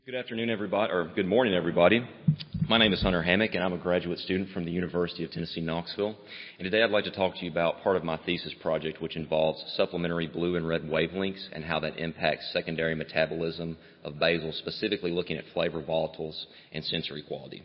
Good afternoon, everybody, or good morning, everybody. My name is Hunter Hammock, and I'm a graduate student from the University of Tennessee, Knoxville. And today I'd like to talk to you about part of my thesis project, which involves supplementary blue and red wavelengths and how that impacts secondary metabolism of basal, specifically looking at flavor volatiles and sensory quality.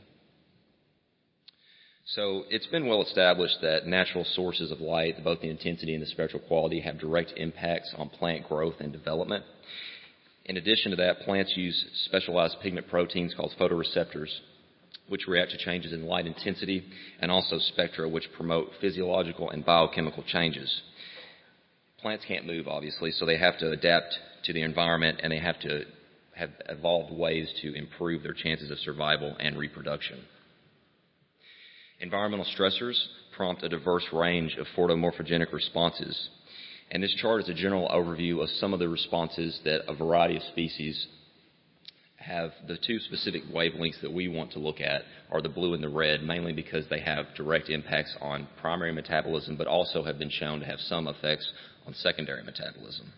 So it's been well established that natural sources of light, both the intensity and the spectral quality, have direct impacts on plant growth and development. In addition to that, plants use specialized pigment proteins called photoreceptors, which react to changes in light intensity, and also spectra, which promote physiological and biochemical changes. Plants can't move, obviously, so they have to adapt to the environment, and they have to have evolved ways to improve their chances of survival and reproduction. Environmental stressors prompt a diverse range of photomorphogenic responses. And this chart is a general overview of some of the responses that a variety of species have. The two specific wavelengths that we want to look at are the blue and the red, mainly because they have direct impacts on primary metabolism, but also have been shown to have some effects on secondary metabolism.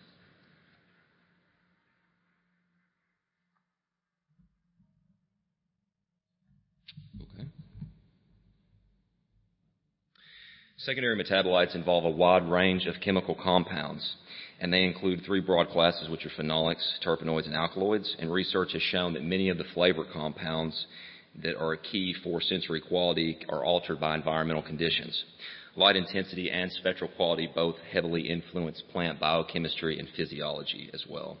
Secondary metabolites involve a wide range of chemical compounds, and they include three broad classes, which are phenolics, terpenoids, and alkaloids. And research has shown that many of the flavor compounds that are key for sensory quality are altered by environmental conditions. Light intensity and spectral quality both heavily influence plant biochemistry and physiology as well.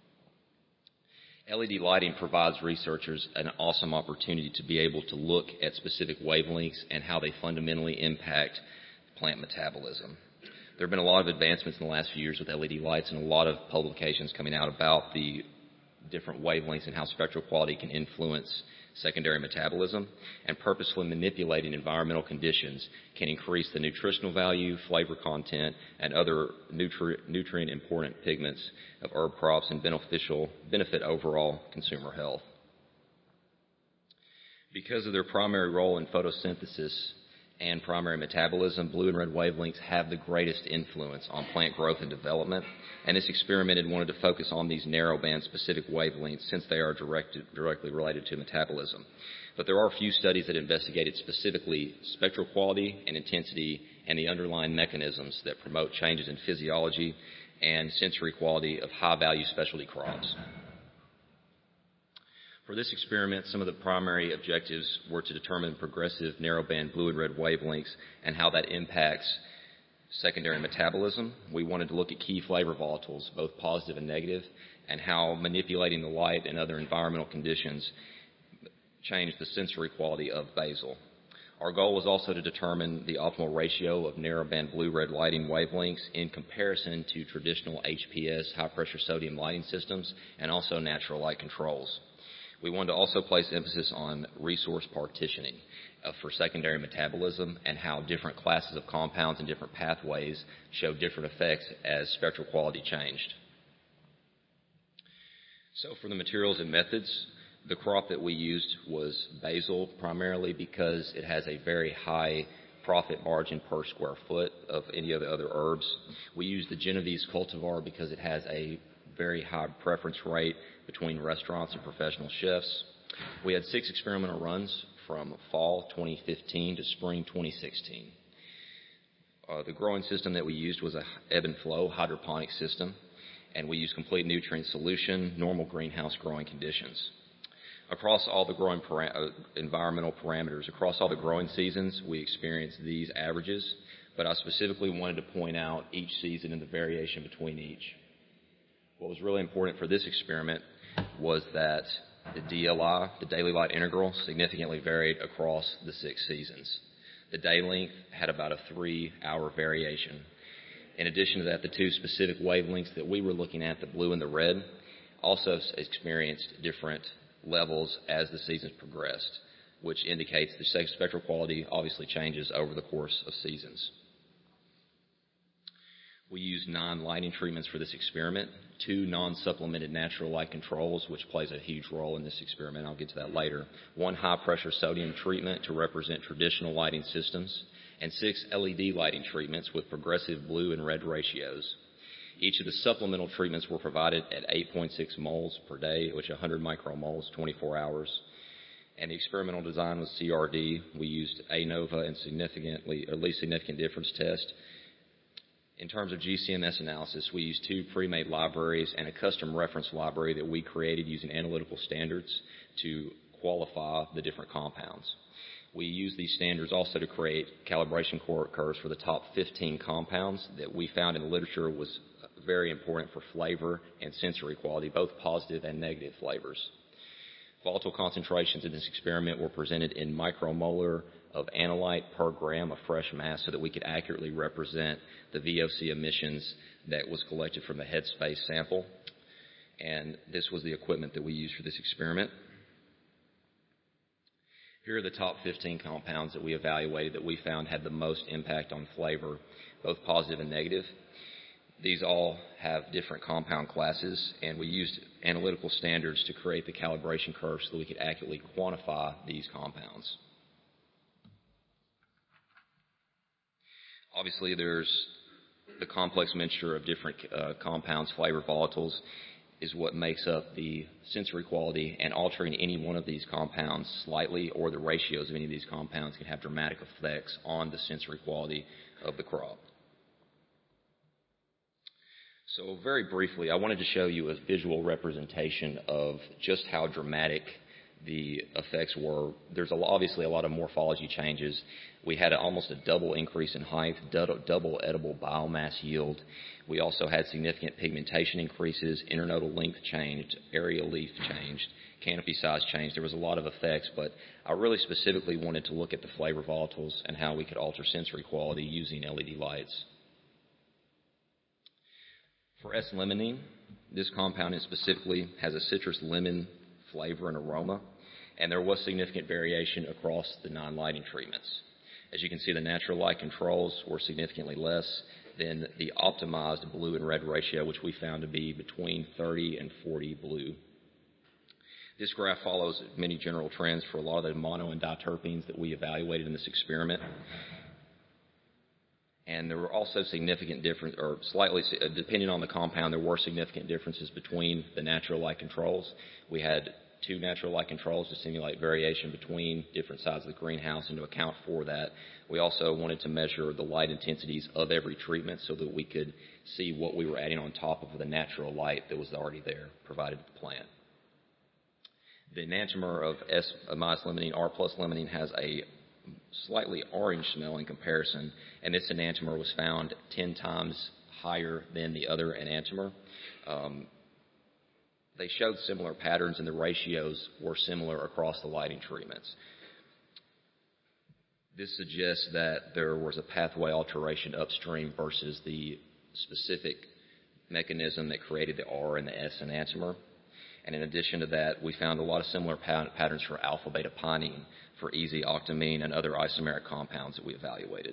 LED lighting provides researchers an awesome opportunity to be able to look at specific wavelengths and how they fundamentally impact plant metabolism. There have been a lot of advancements in the last few years with LED lights and a lot of publications coming out about the different wavelengths and how spectral quality can influence secondary metabolism, and purposefully manipulating environmental conditions can increase the nutritional value, flavor content, and other nutrient important pigments of herb crops and benefit overall consumer health. Because of their primary role in photosynthesis and primary metabolism, blue and red wavelengths have the greatest influence on plant growth and development. And this experiment wanted to focus on these narrowband specific wavelengths since they are directly related to metabolism. But there are a few studies that investigated specifically spectral quality and intensity and the underlying mechanisms that promote changes in physiology and sensory quality of high-value specialty crops. For this experiment, some of the primary objectives were to determine progressive narrowband blue and red wavelengths and how that impacts secondary metabolism. We wanted to look at key flavor volatiles, both positive and negative, and how manipulating the light and other environmental conditions change the sensory quality of basal. Our goal was also to determine the optimal ratio of narrowband blue-red lighting wavelengths in comparison to traditional HPS, high-pressure sodium lighting systems, and also natural light controls. We wanted to also place emphasis on resource partitioning for secondary metabolism and how different classes of compounds and different pathways show different effects as spectral quality changed. So for the materials and methods, the crop that we used was basal primarily because it has a very high profit margin per square foot of any of the other herbs. We used the Genovese cultivar because it has a very high preference rate between restaurants and professional chefs. We had 6 experimental runs from fall 2015 to spring 2016. The growing system that we used was a ebb and flow hydroponic system, and we used complete nutrient solution, normal greenhouse growing conditions. Across all the growing environmental parameters, across all the growing seasons, we experienced these averages, but I specifically wanted to point out each season and the variation between each. What was really important for this experiment was that the DLI, the daily light integral, significantly varied across the 6 seasons. The day length had about a 3-hour variation. In addition to that, the 2 specific wavelengths that we were looking at, the blue and the red, also experienced different levels as the seasons progressed, which indicates the spectral quality obviously changes over the course of seasons. We used 9 lighting treatments for this experiment, 2 non-supplemented natural light controls, which plays a huge role in this experiment. I'll get to that later. 1 high-pressure sodium treatment to represent traditional lighting systems, and 6 LED lighting treatments with progressive blue and red ratios. Each of the supplemental treatments were provided at 8.6 moles per day, which 100 micromoles, 24 hours. And the experimental design was CRD. We used ANOVA and least significant difference test. In terms of GCMS analysis, we used 2 pre-made libraries and a custom reference library that we created using analytical standards to qualify the different compounds. We used these standards also to create calibration curves for the top 15 compounds that we found in the literature was very important for flavor and sensory quality, both positive and negative flavors. Volatile concentrations in this experiment were presented in micromolar of analyte per gram of fresh mass so that we could accurately represent the VOC emissions that was collected from the headspace sample. And this was the equipment that we used for this experiment. Here are the top 15 compounds that we evaluated that we found had the most impact on flavor, both positive and negative. These all have different compound classes, and we used analytical standards to create the calibration curve so that we could accurately quantify these compounds. Obviously, there's the complex mixture of different compounds, flavor volatiles, is what makes up the sensory quality, and altering any one of these compounds slightly or the ratios of any of these compounds can have dramatic effects on the sensory quality of the crop. So very briefly, I wanted to show you a visual representation of just how dramatic the effects were. There's obviously a lot of morphology changes. We had almost a double increase in height, double edible biomass yield. We also had significant pigmentation increases, internodal length changed, area leaf changed, canopy size changed. There was a lot of effects, but I really specifically wanted to look at the flavor volatiles and how we could alter sensory quality using LED lights. For S-limonene, this compound specifically has a citrus lemon flavor and aroma, and there was significant variation across the non-lighting treatments. As you can see, the natural light controls were significantly less than the optimized blue and red ratio, which we found to be between 30 and 40 blue. This graph follows many general trends for a lot of the mono and diterpenes that we evaluated in this experiment. And there were also significant differences, or slightly, depending on the compound, there were significant differences between the natural light controls. We had 2 natural light controls to simulate variation between different sides of the greenhouse, and to account for that, we also wanted to measure the light intensities of every treatment so that we could see what we were adding on top of the natural light that was already there, provided to the plant. The enantiomer of S-limonene, R+-limonene, has a slightly orange smell in comparison, and this enantiomer was found 10 times higher than the other enantiomer. They showed similar patterns, and the ratios were similar across the lighting treatments. This suggests that there was a pathway alteration upstream versus the specific mechanism that created the R and the S enantiomer. And in addition to that, we found a lot of similar patterns for alpha-beta pinene, for EZ-octamine, and other isomeric compounds that we evaluated.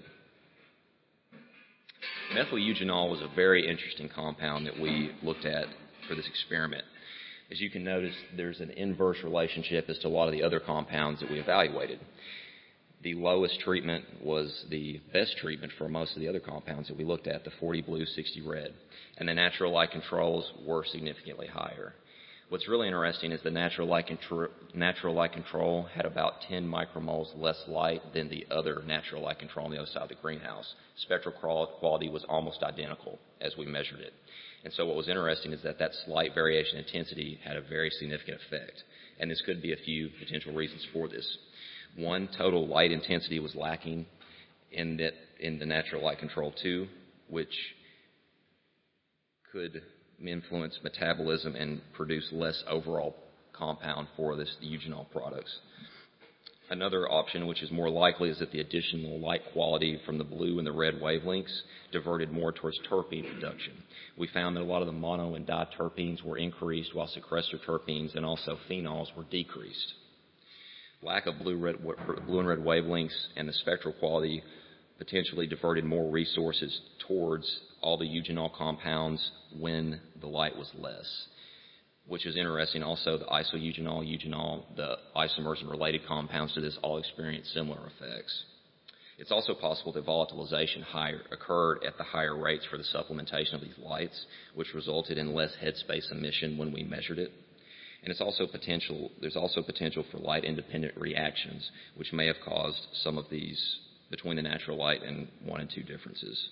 Methyl eugenol was a very interesting compound that we looked at for this experiment. As you can notice, there's an inverse relationship as to a lot of the other compounds that we evaluated. The lowest treatment was the best treatment for most of the other compounds that we looked at, the 40 blue, 60 red. And the natural light controls were significantly higher. What's really interesting is the natural light control had about 10 micromoles less light than the other natural light control on the other side of the greenhouse. Spectral quality was almost identical as we measured it. And so what was interesting is that slight variation in intensity had a very significant effect. And this could be a few potential reasons for this. One, total light intensity was lacking in the natural light control 2, which could influence metabolism and produce less overall compound for the eugenol products. Another option, which is more likely, is that the additional light quality from the blue and the red wavelengths diverted more towards terpene production. We found that a lot of the mono and diterpenes were increased, while sequester terpenes and also phenols were decreased. Lack of blue and red wavelengths and the spectral quality potentially diverted more resources towards all the eugenol compounds when the light was less, which is interesting. Also, the isoeugenol, eugenol, the isomers and related compounds to this all experience similar effects. It's also possible that volatilization occurred at the higher rates for the supplementation of these lights, which resulted in less headspace emission when we measured it. And there's also potential for light-independent reactions, which may have caused some of these between the natural light and 1 and 2 differences.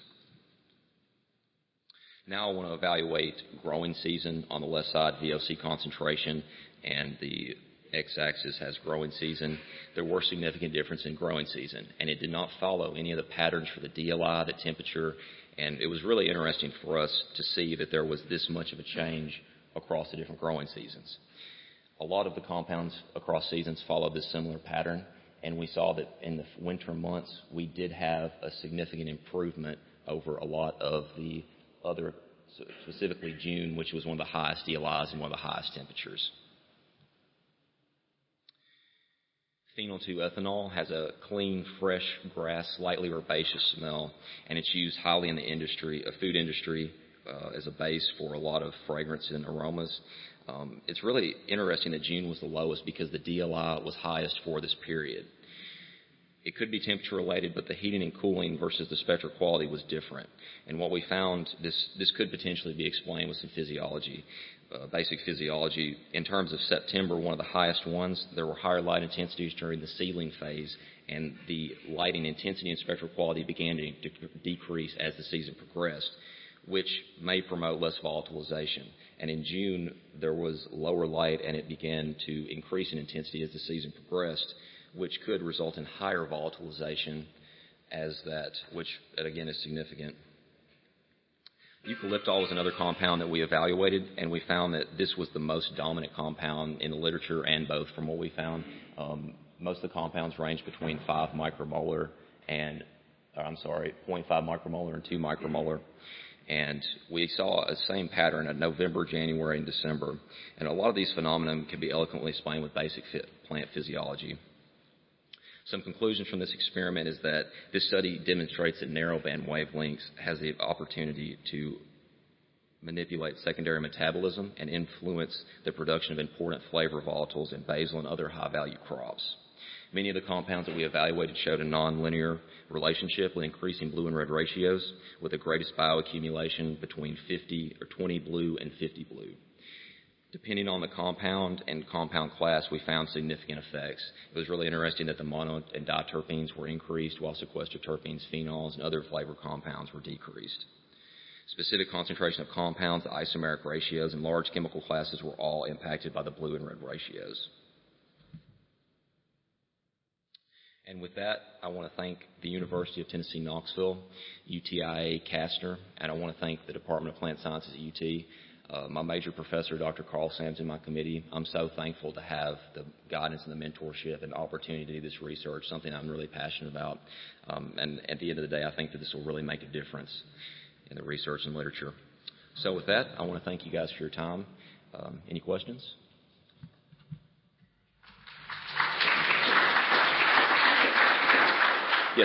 Now I want to evaluate growing season. On the left side, VOC concentration, and the x-axis has growing season. There were significant differences in growing season, and it did not follow any of the patterns for the DLI, the temperature, and it was really interesting for us to see that there was this much of a change across the different growing seasons. A lot of the compounds across seasons followed this similar pattern, and we saw that in the winter months we did have a significant improvement over a lot of the other, specifically June, which was one of the highest DLIs and one of the highest temperatures. Phenol 2 ethanol has a clean, fresh grass, slightly herbaceous smell, and it's used highly in the food industry, as a base for a lot of fragrance and aromas. It's really interesting that June was the lowest because the DLI was highest for this period. It could be temperature related, but the heating and cooling versus the spectral quality was different. And what we found, this could potentially be explained with some physiology, basic physiology. In terms of September, one of the highest ones, there were higher light intensities during the seedling phase, and the lighting intensity and spectral quality began to decrease as the season progressed, which may promote less volatilization. And in June, there was lower light, and it began to increase in intensity as the season progressed, which could result in higher volatilization which again is significant. Eucalyptol was another compound that we evaluated, and we found that this was the most dominant compound in the literature and both from what we found. Most of the compounds range between 5 micromolar and, 0.5 micromolar and 2 micromolar. And we saw a same pattern in November, January, and December. And a lot of these phenomena can be eloquently explained with basic plant physiology. Some conclusions from this experiment is that this study demonstrates that narrowband wavelengths has the opportunity to manipulate secondary metabolism and influence the production of important flavor volatiles in basil and other high-value crops. Many of the compounds that we evaluated showed a nonlinear relationship with increasing blue and red ratios, with the greatest bioaccumulation between 20 blue and 50 blue. Depending on the compound and compound class, we found significant effects. It was really interesting that the mono and diterpenes were increased, while sequester terpenes, phenols, and other flavor compounds were decreased. Specific concentration of compounds, the isomeric ratios, and large chemical classes were all impacted by the blue and red ratios. And with that, I want to thank the University of Tennessee, Knoxville, UTIA, Kastner, and I want to thank the Department of Plant Sciences at UT. My major professor, Dr. Carl Sams, in my committee. I'm so thankful to have the guidance and the mentorship and the opportunity to do this research, something I'm really passionate about. And at the end of the day, I think that this will really make a difference in the research and literature. So with that, I want to thank you guys for your time. Any questions? Yes.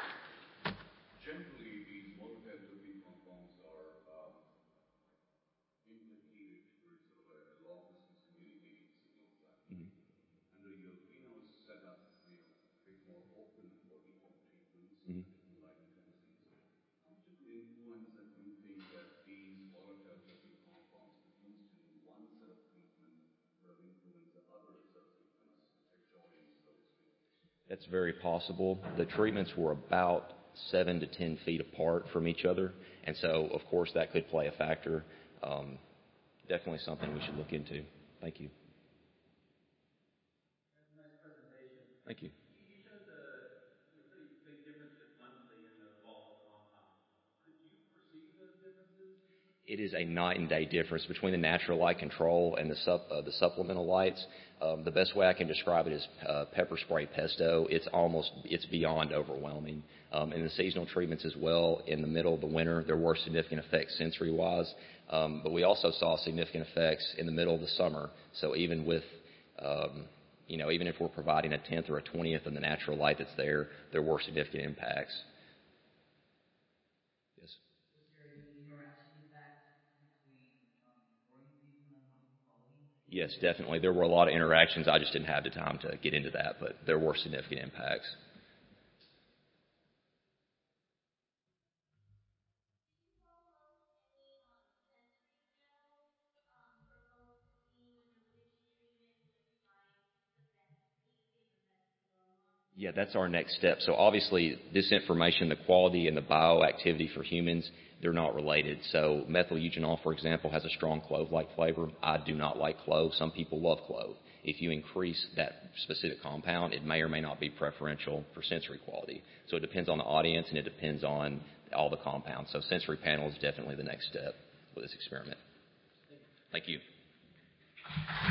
That's very possible. The treatments were about 7 to 10 feet apart from each other, and so, of course, that could play a factor. Definitely something we should look into. Thank you. That's a nice presentation. Thank you. You showed the pretty big differences monthly in the fall compounds. Could you perceive those differences? It is a night and day difference between the natural light control and the supplemental lights. The best way I can describe it is pepper spray pesto. It's beyond overwhelming. In the seasonal treatments as well, in the middle of the winter, there were significant effects sensory-wise, but we also saw significant effects in the middle of the summer. So even with, even if we're providing a 10th or a 20th of the natural light that's there, there were significant impacts. Yes. Yes, definitely. There were a lot of interactions. I just didn't have the time to get into that, but there were significant impacts. Yeah, that's our next step. So obviously, this information, the quality and the bioactivity for humans, they're not related. So methyl eugenol, for example, has a strong clove-like flavor. I do not like clove. Some people love clove. If you increase that specific compound, it may or may not be preferential for sensory quality. So it depends on the audience, and it depends on all the compounds. So sensory panel is definitely the next step with this experiment. Thank you.